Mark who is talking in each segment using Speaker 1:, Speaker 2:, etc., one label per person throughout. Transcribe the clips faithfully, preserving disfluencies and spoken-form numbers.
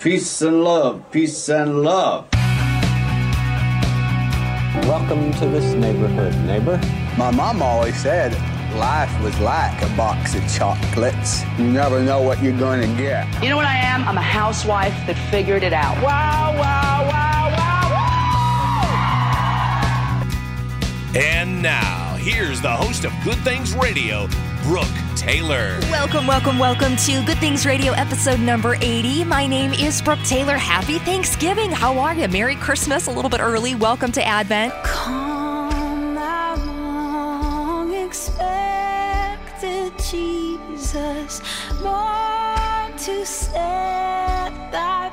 Speaker 1: Peace and love, peace and love.
Speaker 2: Welcome to this neighborhood, neighbor.
Speaker 3: My mom always said life was like a box of chocolates. You never know what you're going to get.
Speaker 4: You know what I am? I'm a housewife that figured it out. Wow, wow, wow, wow, wow!
Speaker 5: And now, here's the host of Good Things Radio, Brooke Taylor.
Speaker 6: Welcome, welcome, welcome to Good Things Radio episode number eighty. My name is Brooke Taylor. Happy Thanksgiving. How are you? Merry Christmas. A little bit early. Welcome to Advent.
Speaker 7: Come, thou long expected Jesus, born to set thy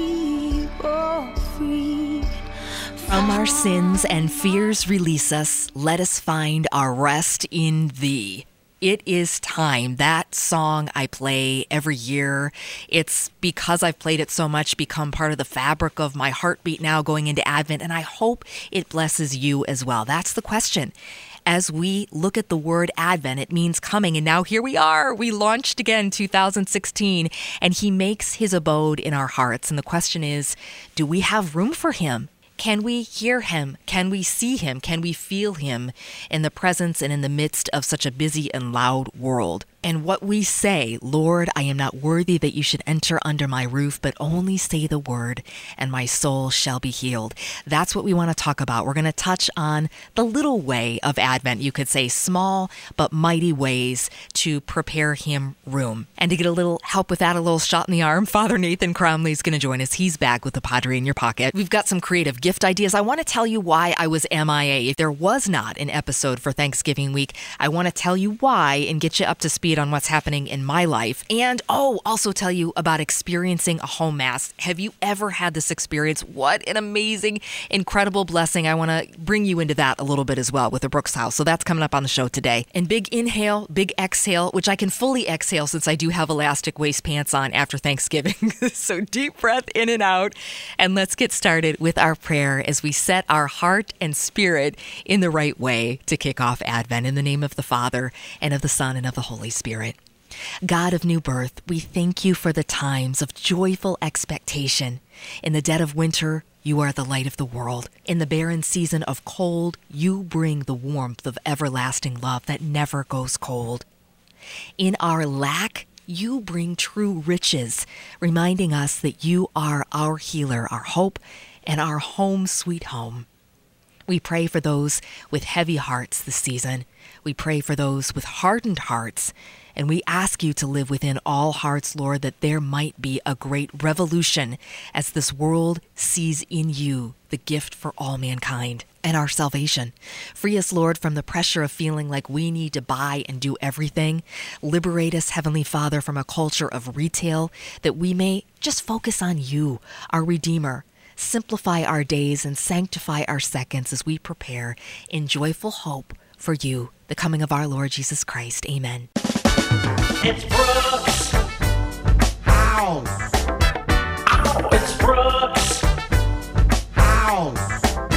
Speaker 7: people free.
Speaker 6: From our sins and fears release us. Let us find our rest in thee. It is time. That song I play every year. It's because I've played it so much become part of the fabric of my heartbeat now going into Advent, and I hope it blesses you as well. That's the question. As we look at the word Advent, it means coming, and now here we are. We launched again two thousand sixteen, and he makes his abode in our hearts. And the question is, do we have room for him? Can we hear him? Can we see him? Can we feel him in the presence and in the midst of such a busy and loud world? And what we say, Lord, I am not worthy that you should enter under my roof, but only say the word, and my soul shall be healed. That's what we want to talk about. We're going to touch on the little way of Advent, you could say small but mighty ways to prepare him room. And to get a little help with that, a little shot in the arm, Father Nathan Cromley is going to join us. He's back with the Padre in your pocket. We've got some creative gift ideas. I want to tell you why I was M I A. If there was not an episode for Thanksgiving week, I want to tell you why and get you up to speed on what's happening in my life. And, oh, also tell you about experiencing a home mass. Have you ever had this experience? What an amazing, incredible blessing. I want to bring you into that a little bit as well with the Brooks House. So that's coming up on the show today. And big inhale, big exhale, which I can fully exhale since I do have elastic waist pants on after Thanksgiving. So deep breath in and out. And let's get started with our prayer as we set our heart and spirit in the right way to kick off Advent. In the name of the Father, and of the Son, and of the Holy Spirit. God of new birth, we thank you for the times of joyful expectation. In the dead of winter, you are the light of the world. In the barren season of cold, you bring the warmth of everlasting love that never goes cold. In our lack, you bring true riches, reminding us that you are our healer, our hope, and our home sweet home. We pray for those with heavy hearts this season. We pray for those with hardened hearts. And we ask you to live within all hearts, Lord, that there might be a great revolution as this world sees in you the gift for all mankind and our salvation. Free us, Lord, from the pressure of feeling like we need to buy and do everything. Liberate us, Heavenly Father, from a culture of retail, that we may just focus on you, our Redeemer. Simplify our days and sanctify our seconds as we prepare in joyful hope for you, the coming of our Lord Jesus Christ. Amen.
Speaker 8: It's Brooks House. It's Brooks House.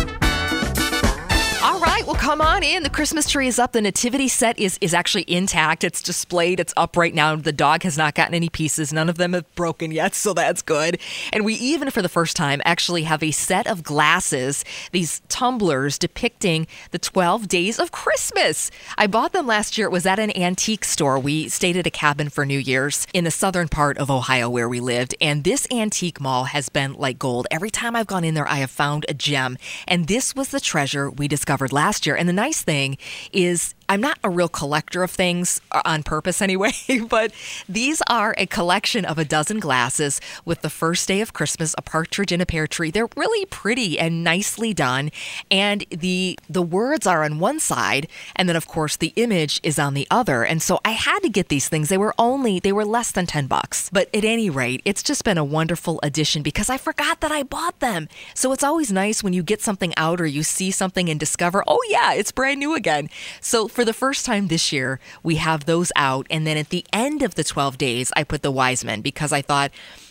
Speaker 6: All right, well, come on in. The Christmas tree is up. The nativity set is, is actually intact. It's displayed. It's up right now. The dog has not gotten any pieces. None of them have broken yet, so that's good. And we even, for the first time, actually have a set of glasses, these tumblers depicting the twelve days of Christmas. I bought them last year. It was at an antique store. We stayed at a cabin for New Year's in the southern part of Ohio where we lived. And this antique mall has been like gold. Every time I've gone in there, I have found a gem. And this was the treasure we discovered last year. And the nice thing is, I'm not a real collector of things on purpose anyway, but these are a collection of a dozen glasses with the first day of Christmas, a partridge in a pear tree. They're really pretty and nicely done. And the the words are on one side, and then of course the image is on the other. And so I had to get these things. They were only, they were less than ten bucks. But at any rate, it's just been a wonderful addition because I forgot that I bought them. So it's always nice when you get something out or you see something and discover, oh yeah, it's brand new again. So for the first time this year, we have those out. And then at the end of the twelve days, I put the Wise Men because I thought,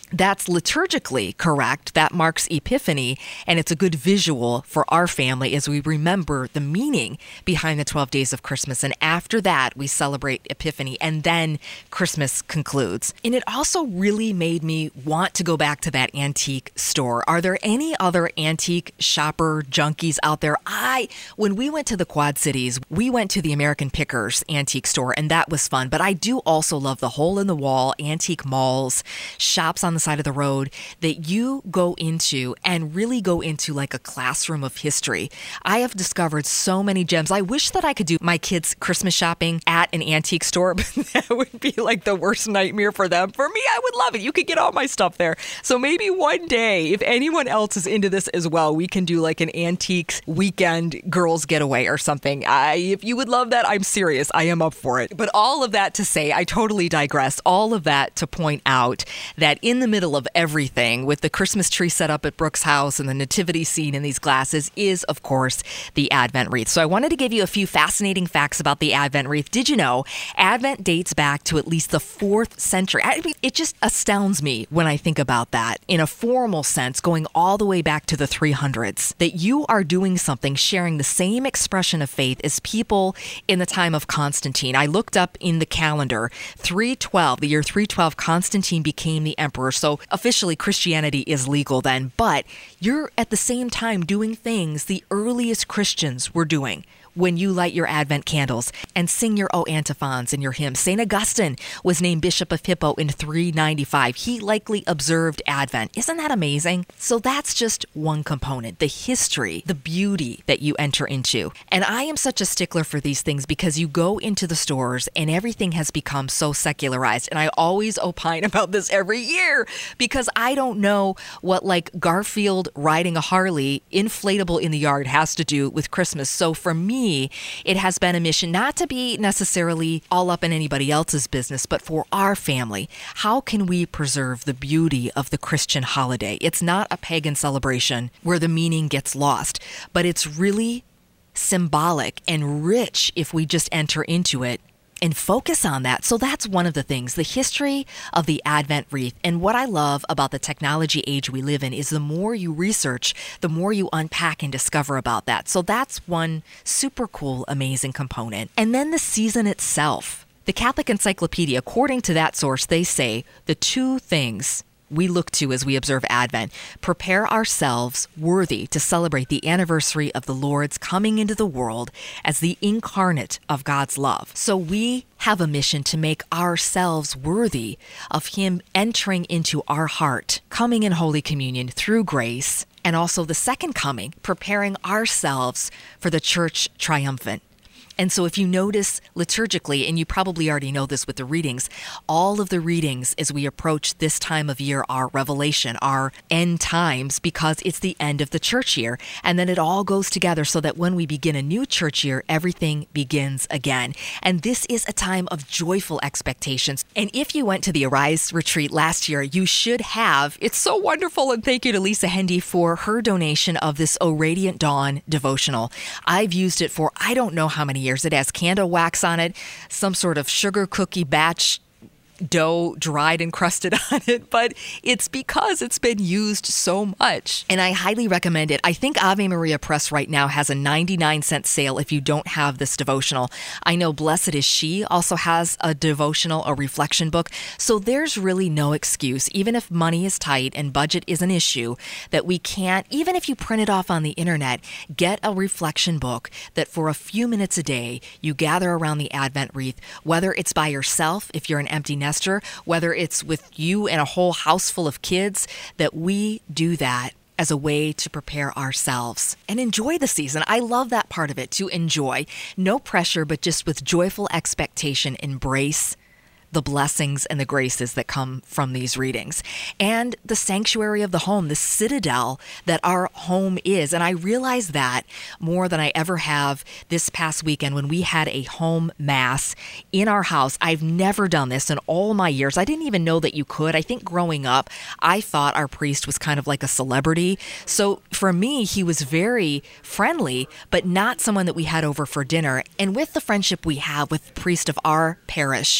Speaker 6: That's liturgically correct. That marks Epiphany, and it's a good visual for our family as we remember the meaning behind the twelve days of Christmas. And after that, we celebrate Epiphany, and then Christmas concludes. And it also really made me want to go back to that antique store. Are there any other antique shopper junkies out there? I, when we went to the Quad Cities, we went to the American Pickers antique store, and that was fun. But I do also love the hole-in-the-wall antique malls, shops on the side of the road that you go into and really go into like a classroom of history. I have discovered so many gems. I wish that I could do my kids' Christmas shopping at an antique store, but that would be like the worst nightmare for them. For me, I would love it. You could get all my stuff there. So maybe one day, if anyone else is into this as well, we can do like an antiques weekend girls getaway or something. I, if you would love that, I'm serious. I am up for it. But all of that to say, I totally digress. All of that to point out that in the middle of everything, with the Christmas tree set up at Brooke's house and the nativity scene in these glasses, is, of course, the Advent wreath. So I wanted to give you a few fascinating facts about the Advent wreath. Did you know Advent dates back to at least the fourth century? I mean, it just astounds me when I think about that in a formal sense, going all the way back to the three hundreds, that you are doing something sharing the same expression of faith as people in the time of Constantine. I looked up in the calendar, three twelve, the year three twelve, Constantine became the emperor. So officially Christianity is legal then, but you're at the same time doing things the earliest Christians were doing when you light your Advent candles and sing your O antiphons and your hymns. Saint Augustine was named Bishop of Hippo in three ninety-five. He likely observed Advent. Isn't that amazing? So that's just one component, the history, the beauty that you enter into. And I am such a stickler for these things because you go into the stores and everything has become so secularized. And I always opine about this every year because I don't know what like Garfield riding a Harley inflatable in the yard has to do with Christmas. So for me, it has been a mission not to be necessarily all up in anybody else's business, but for our family. How can we preserve the beauty of the Christian holiday? It's not a pagan celebration where the meaning gets lost, but it's really symbolic and rich if we just enter into it and focus on that. So that's one of the things, the history of the Advent wreath. And what I love about the technology age we live in is the more you research, the more you unpack and discover about that. So that's one super cool, amazing component. And then the season itself. The Catholic Encyclopedia, according to that source, they say the two things we look to as we observe Advent: prepare ourselves worthy to celebrate the anniversary of the Lord's coming into the world as the incarnate of God's love. So we have a mission to make ourselves worthy of Him entering into our heart, coming in Holy Communion through grace, and also the second coming, preparing ourselves for the Church triumphant. And so if you notice liturgically, and you probably already know this with the readings, all of the readings as we approach this time of year are Revelation, are end times, because it's the end of the church year. And then it all goes together so that when we begin a new church year, everything begins again. And this is a time of joyful expectations. And if you went to the Arise retreat last year, you should have. It's so wonderful. And thank you to Lisa Hendy for her donation of this O Radiant Dawn devotional. I've used it for I don't know how many years. It has candle wax on it, some sort of sugar cookie batch dough dried and crusted on it, but it's because it's been used so much. And I highly recommend it. I think Ave Maria Press right now has a ninety-nine cent sale if you don't have this devotional. I know Blessed Is She also has a devotional, a reflection book. So there's really no excuse, even if money is tight and budget is an issue, that we can't, even if you print it off on the internet, get a reflection book that for a few minutes a day, you gather around the Advent wreath, whether it's by yourself, if you're an empty nester, whether it's with you and a whole house full of kids, that we do that as a way to prepare ourselves and enjoy the season. I love that part of it, to enjoy. No pressure, but just with joyful expectation, embrace the blessings and the graces that come from these readings. And the sanctuary of the home, the citadel that our home is. And I realize that more than I ever have this past weekend when we had a home mass in our house. I've never done this in all my years. I didn't even know that you could. I think growing up, I thought our priest was kind of like a celebrity. So for me, he was very friendly, but not someone that we had over for dinner. And with the friendship we have with the priest of our parish,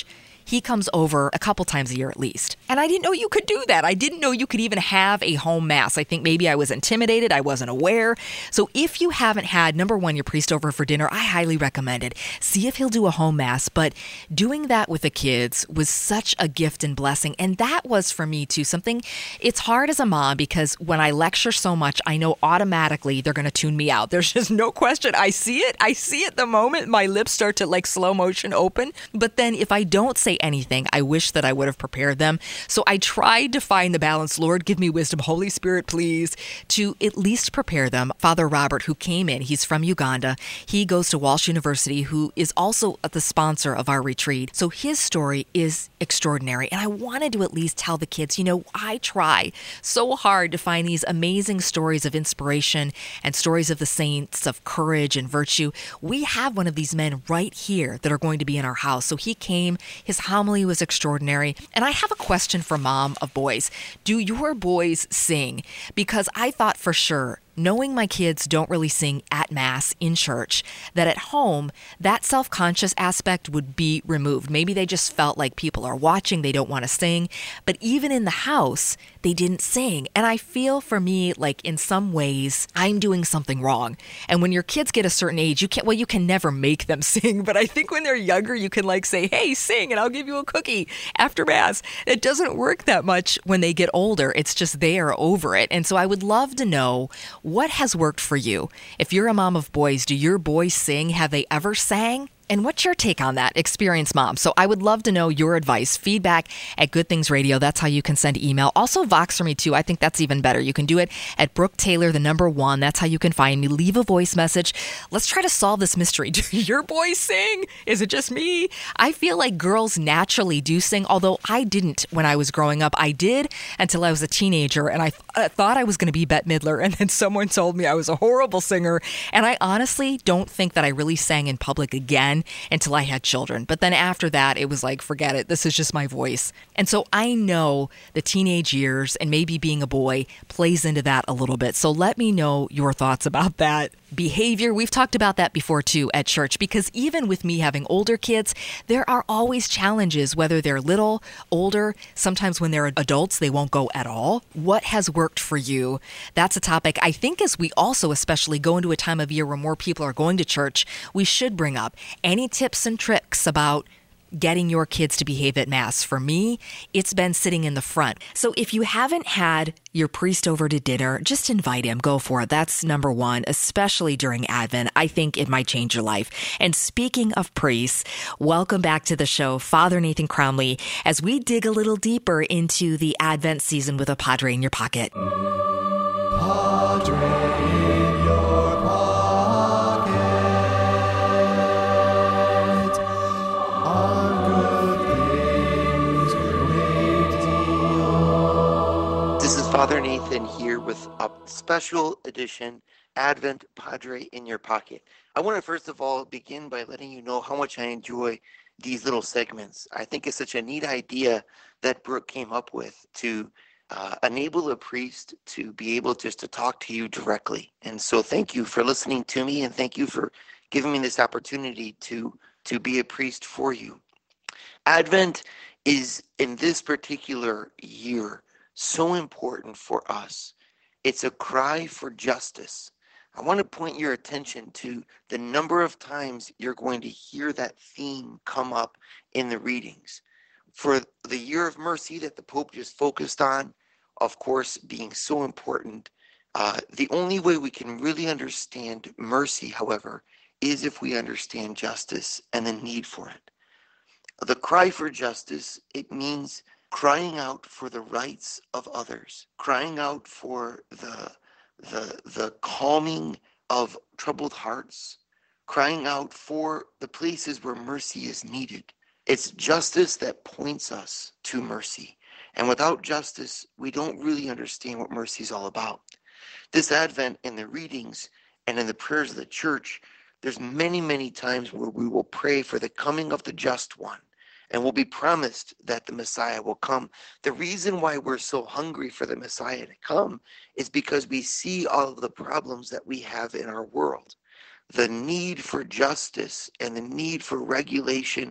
Speaker 6: he comes over a couple times a year at least. And I didn't know you could do that. I didn't know you could even have a home mass. I think maybe I was intimidated. I wasn't aware. So if you haven't had, number one, your priest over for dinner, I highly recommend it. See if he'll do a home mass. But doing that with the kids was such a gift and blessing. And that was for me too something. It's hard as a mom because when I lecture so much, I know automatically they're going to tune me out. There's just no question. I see it. I see it the moment my lips start to like slow motion open. But then if I don't say anything, I wish that I would have prepared them. So I tried to find the balance. Lord, give me wisdom. Holy Spirit, please, to at least prepare them. Father Robert, who came in, he's from Uganda. He goes to Walsh University, who is also the sponsor of our retreat. So his story is extraordinary. And I wanted to at least tell the kids, you know, I try so hard to find these amazing stories of inspiration and stories of the saints, of courage and virtue. We have one of these men right here that are going to be in our house. So he came, his homily was extraordinary. And I have a question for mom of boys. Do your boys sing? Because I thought for sure, knowing my kids don't really sing at Mass in church, that at home, that self-conscious aspect would be removed. Maybe they just felt like people are watching, they don't want to sing. But even in the house, they didn't sing. And I feel for me, like in some ways, I'm doing something wrong. And when your kids get a certain age, you can't, well, you can never make them sing. But I think when they're younger, you can like say, hey, sing, and I'll give you a cookie after Mass. It doesn't work that much when they get older. It's just they are over it. And so I would love to know, what has worked for you? If you're a mom of boys, do your boys sing? Have they ever sang? And what's your take on that, experienced mom? So I would love to know your advice. Feedback at Good Things Radio. That's how you can send email. Also Vox for me too. I think that's even better. You can do it at Brooke Taylor, the number one. That's how you can find me. Leave a voice message. Let's try to solve this mystery. Do your boys sing? Is it just me? I feel like girls naturally do sing, although I didn't when I was growing up. I did until I was a teenager, and I, th- I thought I was going to be Bette Midler, and then someone told me I was a horrible singer. And I honestly don't think that I really sang in public again until I had children. But then after that, it was like, forget it. This is just my voice. And so I know the teenage years and maybe being a boy plays into that a little bit. So let me know your thoughts about that. Behavior, we've talked about that before too at church, because even with me having older kids, there are always challenges, whether they're little, older, sometimes when they're adults, they won't go at all. What has worked for you? That's a topic I think as we also especially go into a time of year where more people are going to church, we should bring up any tips and tricks about getting your kids to behave at Mass. For me, it's been sitting in the front. So if you haven't had your priest over to dinner, just invite him. Go for it. That's number one, especially during Advent. I think it might change your life. And speaking of priests, welcome back to the show, Father Nathan Cromly, as we dig a little deeper into the Advent season with a Padre in your pocket.
Speaker 8: Padre in your pocket.
Speaker 9: This is Father Nathan here with a special edition Advent Padre in your pocket. I want to first of all begin by letting you know how much I enjoy these little segments. I think it's such a neat idea that Brooke came up with to uh, enable a priest to be able just to talk to you directly. And so thank you for listening to me, and thank you for giving me this opportunity to, to be a priest for you. Advent is, in this particular year, so important for us. It's a cry for justice. I want to point your attention to the number of times you're going to hear that theme come up in the readings. For the year of mercy that the Pope just focused on, of course, being so important, uh, the only way we can really understand mercy, however, is if we understand justice and the need for it. The cry for justice, it means crying out for the rights of others, crying out for the, the, the calming of troubled hearts, crying out for the places where mercy is needed. It's justice that points us to mercy. And without justice, we don't really understand what mercy is all about. This Advent, in the readings and in the prayers of the church, there's many, many times where we will pray for the coming of the just one. And we'll be promised that the Messiah will come. The reason why we're so hungry for the Messiah to come is because we see all of the problems that we have in our world. The need for justice and the need for regulation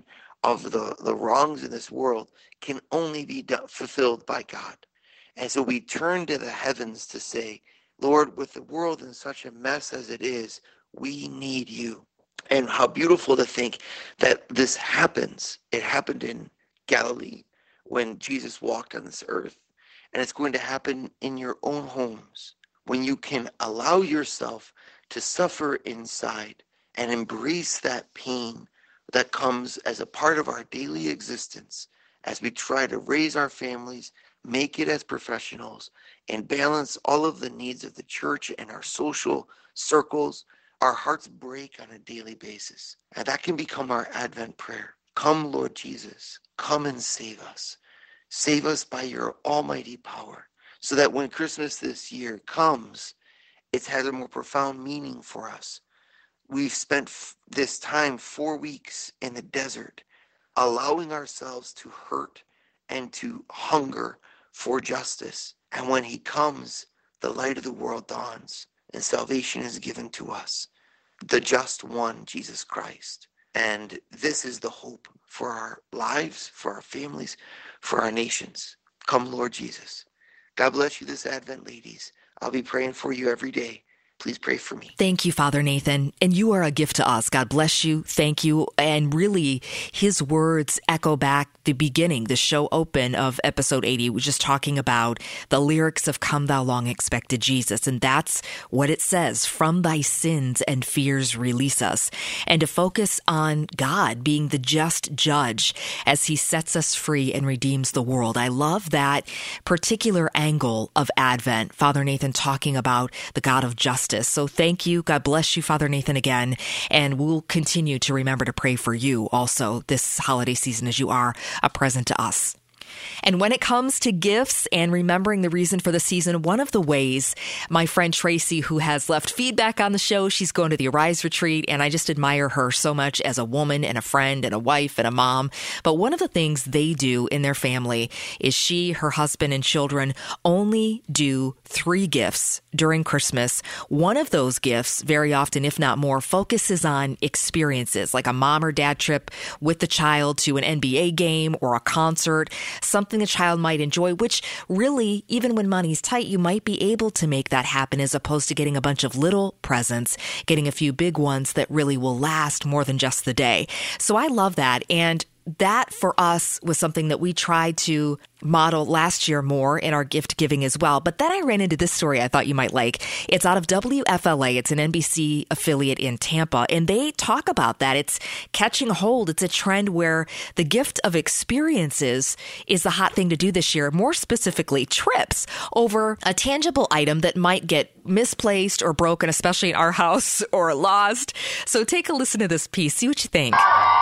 Speaker 9: of the, the wrongs in this world can only be done, fulfilled by God. And so we turn to the heavens to say, Lord, with the world in such a mess as it is, we need you. And how beautiful to think that this happens. It happened in Galilee when Jesus walked on this earth. And it's going to happen in your own homes when you can allow yourself to suffer inside and embrace that pain that comes as a part of our daily existence as we try to raise our families, make it as professionals, and balance all of the needs of the church and our social circles. Our hearts break on a daily basis. And that can become our Advent prayer. Come, Lord Jesus, come and save us. Save us by your almighty power, so that when Christmas this year comes, it has a more profound meaning for us. We've spent f- this time, four weeks in the desert, allowing ourselves to hurt and to hunger for justice. And when he comes, the light of the world dawns and salvation is given to us, the just one, Jesus Christ. And this is the hope for our lives, for our families, for our nations. Come, Lord Jesus. God bless you this Advent, ladies. I'll be praying for you every day. Please pray for me.
Speaker 6: Thank you, Father Nathan. And you are a gift to us. God bless you. Thank you. And really, his words echo back the beginning, the show open of episode eighty, was just talking about the lyrics of Come Thou Long Expected Jesus. And that's what it says, from thy sins and fears release us. And to focus on God being the just judge as he sets us free and redeems the world. I love that particular angle of Advent, Father Nathan talking about the God of justice. So thank you. God bless you, Father Nathan, again. And we'll continue to remember to pray for you also this holiday season as you are a present to us. And when it comes to gifts and remembering the reason for the season, one of the ways my friend Tracy, who has left feedback on the show, she's going to the Arise Retreat, and I just admire her so much as a woman and a friend and a wife and a mom. But one of the things they do in their family is she, her husband, and children only do three gifts during Christmas. One of those gifts, very often, if not more, focuses on experiences like a mom or dad trip with the child to an N B A game or a concert, something the child might enjoy, which really, even when money's tight, you might be able to make that happen as opposed to getting a bunch of little presents, getting a few big ones that really will last more than just the day. So I love that. And that for us was something that we tried to model last year more in our gift giving as well. But then I ran into this story I thought you might like. It's out of W F L A. It's an N B C affiliate in Tampa. And they talk about that. It's catching hold. It's a trend where the gift of experiences is the hot thing to do this year. More specifically, trips over a tangible item that might get misplaced or broken, especially in our house, or lost. So take a listen to this piece. See what you think.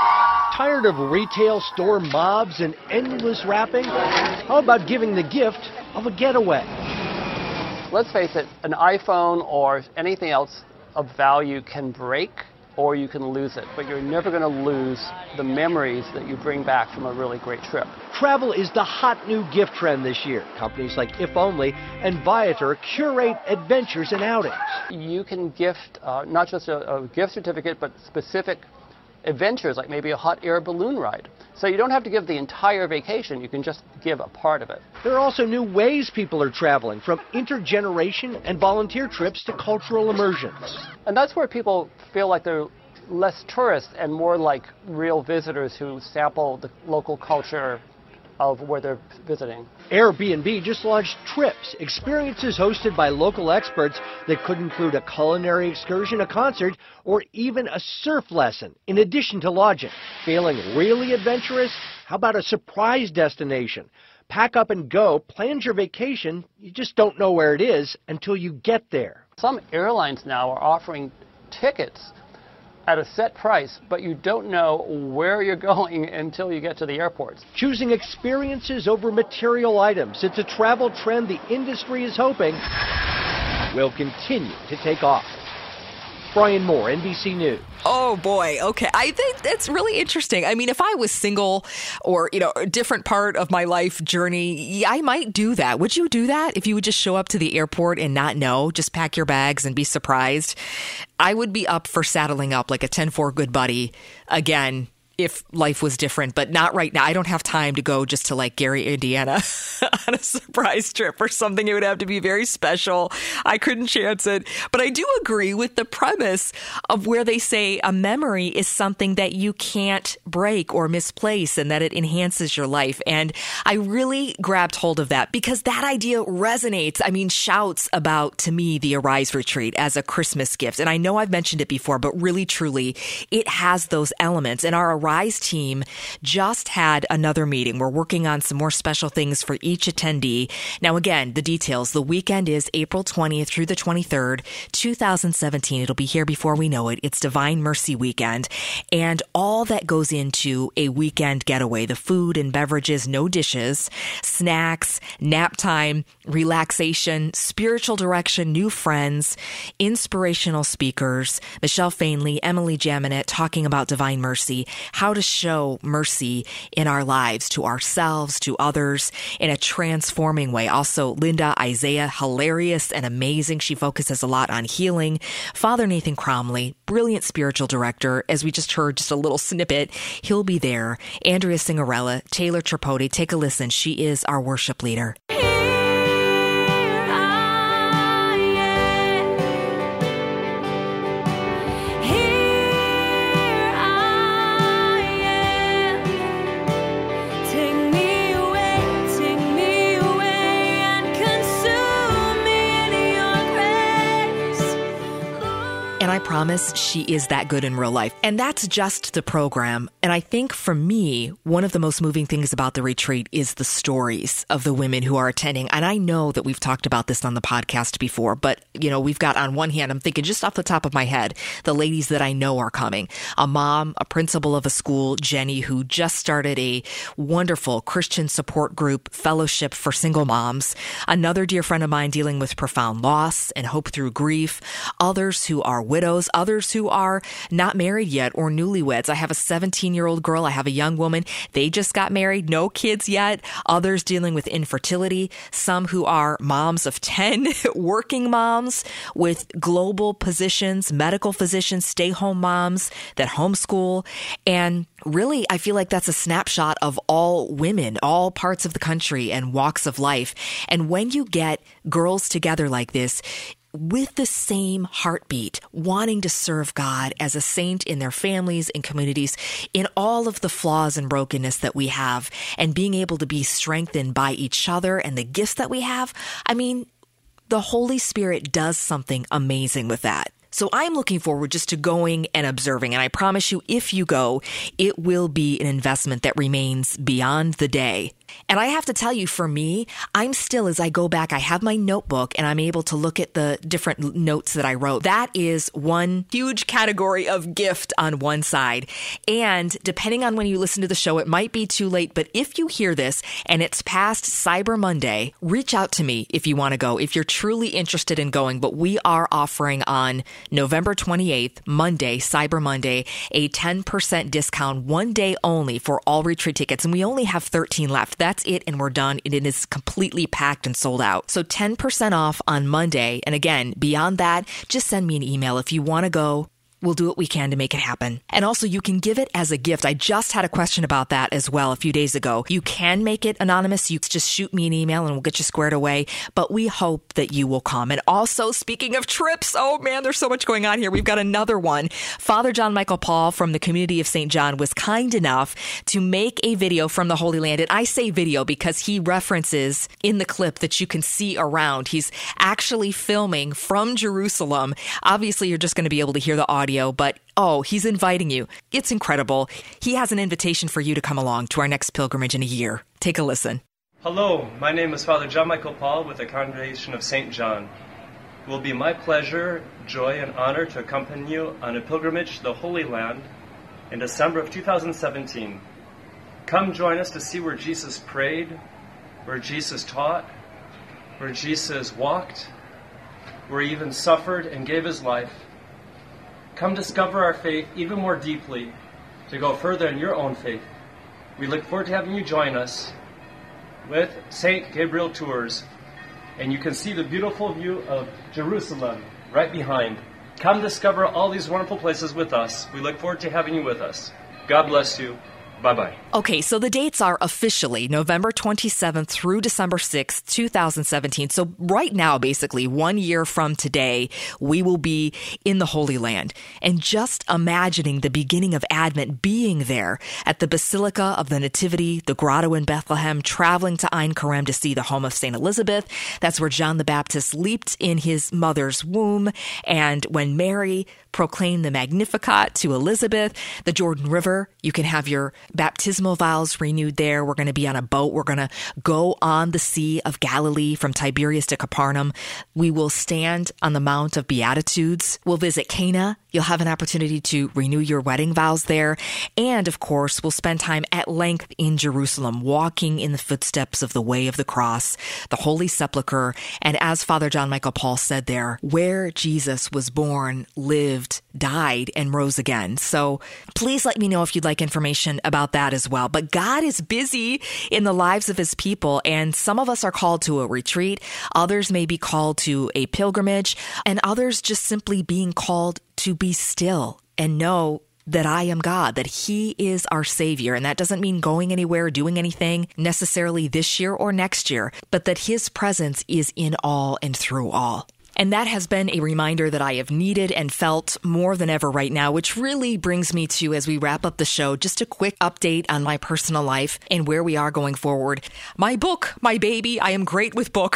Speaker 10: Tired of retail store mobs and endless wrapping? How about giving the gift of a getaway?
Speaker 11: Let's face it, an iPhone or anything else of value can break or you can lose it, but you're never going to lose the memories that you bring back from a really great trip.
Speaker 10: Travel is the hot new gift trend this year. Companies like If Only and Viator curate adventures and outings.
Speaker 11: You can gift uh, not just a, a gift certificate, but specific adventures, like maybe a hot air balloon ride. So you don't have to give the entire vacation, you can just give a part of it.
Speaker 10: There are also new ways people are traveling, from intergeneration and volunteer trips to cultural immersions.
Speaker 11: And that's where people feel like they're less tourists and more like real visitors who sample the local culture of where they're visiting.
Speaker 10: Airbnb just launched Trips, experiences hosted by local experts that could include a culinary excursion, a concert, or even a surf lesson, in addition to lodging. Feeling really adventurous? How about a surprise destination? Pack up and go, plan your vacation, you just don't know where it is until you get there.
Speaker 11: Some airlines now are offering tickets at a set price, but you don't know where you're going until you get to the airport.
Speaker 10: Choosing experiences over material items. It's a travel trend the industry is hoping will continue to take off. Brian Moore, N B C News.
Speaker 6: Oh, boy. Okay. I think that's really interesting. I mean, if I was single or, you know, a different part of my life journey, yeah, I might do that. Would you do that if you would just show up to the airport and not know, just pack your bags and be surprised? I would be up for saddling up like a ten four good buddy again if life was different, but not right now. I don't have time to go just to like Gary, Indiana on a surprise trip or something. It would have to be very special. I couldn't chance it. But I do agree with the premise of where they say a memory is something that you can't break or misplace and that it enhances your life. And I really grabbed hold of that because that idea resonates. I mean, shouts about, to me, the Arise Retreat as a Christmas gift. And I know I've mentioned it before, but really, truly, it has those elements. And our Arise team just had another meeting. We're working on some more special things for each attendee. Now, again, the details. The weekend is April twentieth through the twenty-third, two thousand seventeen. It'll be here before we know it. It's Divine Mercy Weekend. And all that goes into a weekend getaway, the food and beverages, no dishes, snacks, nap time, relaxation, spiritual direction, new friends, inspirational speakers, Michelle Fainley, Emily Jaminet talking about divine mercy, how to show mercy in our lives to ourselves, to others in a transforming way. Also, Linda Isaiah, hilarious and amazing. She focuses a lot on healing. Father Nathan Cromley, brilliant spiritual director. As we just heard just a little snippet, he'll be there. Andrea Signorella, Taylor Tripodi, take a listen. She is our worship leader. And I promise she is that good in real life. And that's just the program. And I think for me, one of the most moving things about the retreat is the stories of the women who are attending. And I know that we've talked about this on the podcast before, but you know, we've got on one hand, I'm thinking just off the top of my head, the ladies that I know are coming. A mom, a principal of a school, Jenny, who just started a wonderful Christian support group, Fellowship for Single Moms. Another dear friend of mine dealing with profound loss and hope through grief. Others who are widows, others who are not married yet or newlyweds. I have a seventeen-year-old girl. I have a young woman. They just got married, no kids yet. Others dealing with infertility. Some who are moms of ten, working moms with global positions, medical physicians, stay-home moms that homeschool. And really, I feel like that's a snapshot of all women, all parts of the country and walks of life. And when you get girls together like this, with the same heartbeat, wanting to serve God as a saint in their families and communities, in all of the flaws and brokenness that we have, and being able to be strengthened by each other and the gifts that we have, I mean, the Holy Spirit does something amazing with that. So I'm looking forward just to going and observing. And I promise you, if you go, it will be an investment that remains beyond the day. And I have to tell you, for me, I'm still, as I go back, I have my notebook and I'm able to look at the different notes that I wrote. That is one huge category of gift on one side. And depending on when you listen to the show, it might be too late. But if you hear this and it's past Cyber Monday, reach out to me if you want to go, if you're truly interested in going. But we are offering on November twenty-eighth, Monday, Cyber Monday, a ten percent discount one day only for all retreat tickets. And we only have thirteen left. That's it, and we're done. And it is completely packed and sold out. So ten percent off on Monday. And again, beyond that, just send me an email if you want to go. We'll do what we can to make it happen. And also, you can give it as a gift. I just had a question about that as well a few days ago. You can make it anonymous. You just shoot me an email and we'll get you squared away. But we hope that you will come. And also, speaking of trips, oh man, there's so much going on here. We've got another one. Father John Michael Paul from the community of Saint John was kind enough to make a video from the Holy Land. And I say video because he references in the clip that you can see around. He's actually filming from Jerusalem. Obviously, you're just going to be able to hear the audio. But oh, he's inviting you. It's incredible. He has an invitation for you to come along to our next pilgrimage in a year. Take a listen.
Speaker 12: Hello, my name is Father John Michael Paul with the Congregation of Saint John. It will be my pleasure, joy, and honor to accompany you on a pilgrimage to the Holy Land in December of two thousand seventeen. Come join us to see where Jesus prayed, where Jesus taught, where Jesus walked, where he even suffered and gave his life. Come discover our faith even more deeply, to go further in your own faith. We look forward to having you join us with Saint Gabriel Tours, and you can see the beautiful view of Jerusalem right behind. Come discover all these wonderful places with us. We look forward to having you with us. God bless you. Bye-bye.
Speaker 6: Okay, so the dates are officially November twenty-seventh through December sixth, two thousand seventeen. So right now, basically, one year from today, we will be in the Holy Land. And just imagining the beginning of Advent being there at the Basilica of the Nativity, the grotto in Bethlehem, traveling to Ein Kerem to see the home of Saint Elizabeth. That's where John the Baptist leaped in his mother's womb. And when Mary proclaimed the Magnificat to Elizabeth, the Jordan River, you can have your baptismal vows renewed there. We're going to be on a boat. We're going to go on the Sea of Galilee from Tiberias to Capernaum. We will stand on the Mount of Beatitudes. We'll visit Cana. You'll have an opportunity to renew your wedding vows there. And of course, we'll spend time at length in Jerusalem, walking in the footsteps of the way of the cross, the Holy Sepulchre. And as Father John Michael Paul said there, where Jesus was born, lived, died, and rose again. So please let me know if you'd like information about that as well. But God is busy in the lives of his people, and some of us are called to a retreat. Others may be called to a pilgrimage, and others just simply being called to be still and know that I am God, that he is our Savior. And that doesn't mean going anywhere, doing anything necessarily this year or next year, but that his presence is in all and through all. And that has been a reminder that I have needed and felt more than ever right now, which really brings me to, as we wrap up the show, just a quick update on my personal life and where we are going forward. My book, my baby, I am great with book.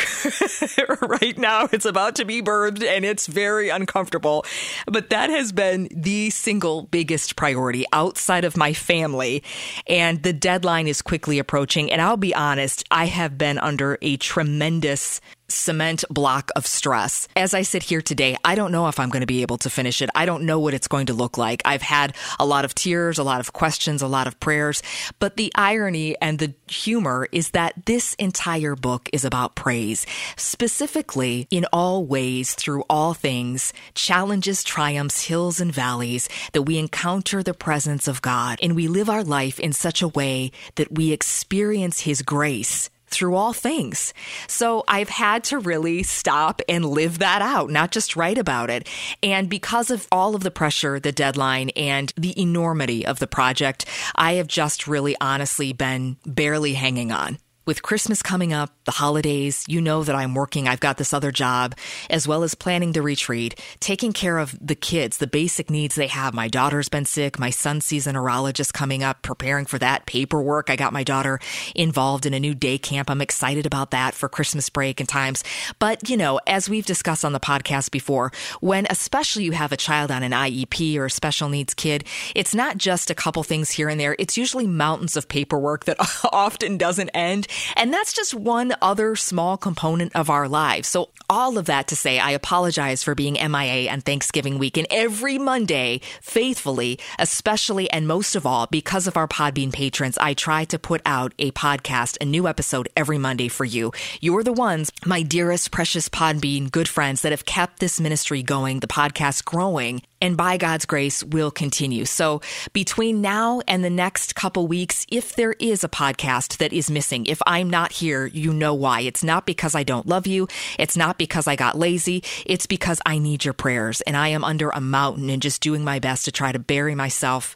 Speaker 6: Right now, it's about to be birthed and it's very uncomfortable. But that has been the single biggest priority outside of my family. And the deadline is quickly approaching. And I'll be honest, I have been under a tremendous cement block of stress. As I sit here today, I don't know if I'm going to be able to finish it. I don't know what it's going to look like. I've had a lot of tears, a lot of questions, a lot of prayers. But the irony and the humor is that this entire book is about praise. Specifically, in all ways, through all things, challenges, triumphs, hills, and valleys, that we encounter the presence of God and we live our life in such a way that we experience his grace through all things. So I've had to really stop and live that out, not just write about it. And because of all of the pressure, the deadline, and the enormity of the project, I have just really honestly been barely hanging on. With Christmas coming up, the holidays, you know that I'm working. I've got this other job, as well as planning the retreat, taking care of the kids, the basic needs they have. My daughter's been sick. My son sees a neurologist coming up, preparing for that paperwork. I got my daughter involved in a new day camp. I'm excited about that for Christmas break and times. But, you know, as we've discussed on the podcast before, when especially you have a child on an I E P or a special needs kid, it's not just a couple things here and there. It's usually mountains of paperwork that often doesn't end. And that's just one other small component of our lives. So all of that to say, I apologize for being M I A on Thanksgiving week. And every Monday, faithfully, especially and most of all, because of our Podbean patrons, I try to put out a podcast, a new episode every Monday for you. You're the ones, my dearest, precious Podbean good friends, that have kept this ministry going, the podcast growing, and by God's grace will continue. So between now and the next couple weeks, if there is a podcast that is missing, if I'm not here, you know why. It's not because I don't love you. It's not because I got lazy. It's because I need your prayers, and I am under a mountain and just doing my best to try to bury myself.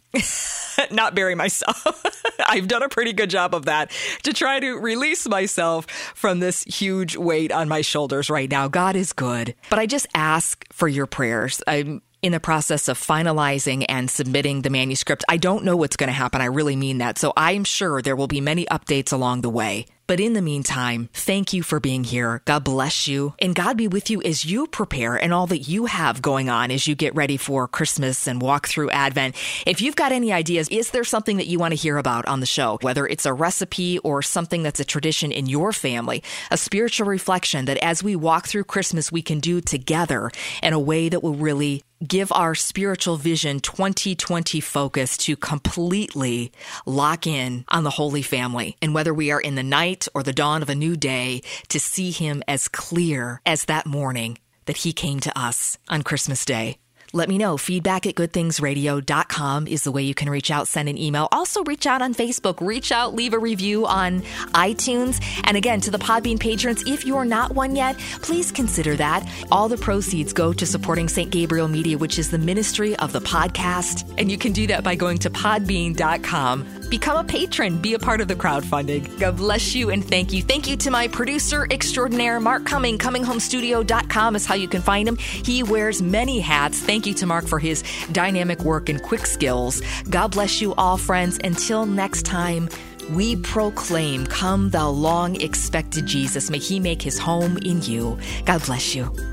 Speaker 6: Not bury myself. I've done a pretty good job of that, to try to release myself from this huge weight on my shoulders right now. God is good. But I just ask for your prayers. I'm in the process of finalizing and submitting the manuscript. I don't know what's going to happen. I really mean that. So I'm sure there will be many updates along the way. But in the meantime, thank you for being here. God bless you. And God be with you as you prepare and all that you have going on as you get ready for Christmas and walk through Advent. If you've got any ideas, is there something that you want to hear about on the show? Whether it's a recipe or something that's a tradition in your family, a spiritual reflection that as we walk through Christmas, we can do together in a way that will really give our spiritual vision twenty twenty focus to completely lock in on the Holy Family. And whether we are in the night or the dawn of a new day, to see him as clear as that morning that he came to us on Christmas Day. let me know. Feedback at good things radio dot com is the way you can reach out, send an email. Also reach out on Facebook, reach out, leave a review on iTunes. And again, to the Podbean patrons, if you're not one yet, please consider that. All the proceeds go to supporting Saint Gabriel Media, which is the ministry of the podcast. And you can do that by going to podbean dot com. Become a patron. Be a part of the crowdfunding. God bless you and thank you. Thank you to my producer extraordinaire, Mark Cumming. coming home studio dot com is how you can find him. He wears many hats. Thank you to Mark for his dynamic work and quick skills. God bless you all, friends. Until next time, we proclaim, come thou long expected Jesus. May he make his home in you. God bless you.